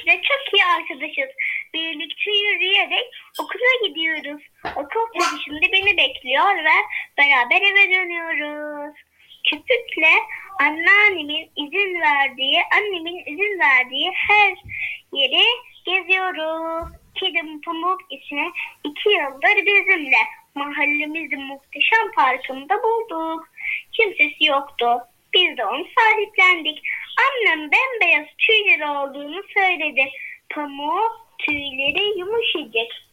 de çok iyi arkadaşız. Birlikte yürüyerek okula gidiyoruz. Okul çıkışında beni bekliyor ve beraber eve dönüyoruz. Küpükle anneannemin izin verdiği her yeri geziyoruz. Kedim Pamuk ise 2 yıldır bizimle. Mahallemizin muhteşem parkında bulduk. Kimsesi yoktu. Biz de onu sahiplendik. Annem bembeyaz tüyleri olduğunu söyledi. Pamuk tüyleri yumuşacık.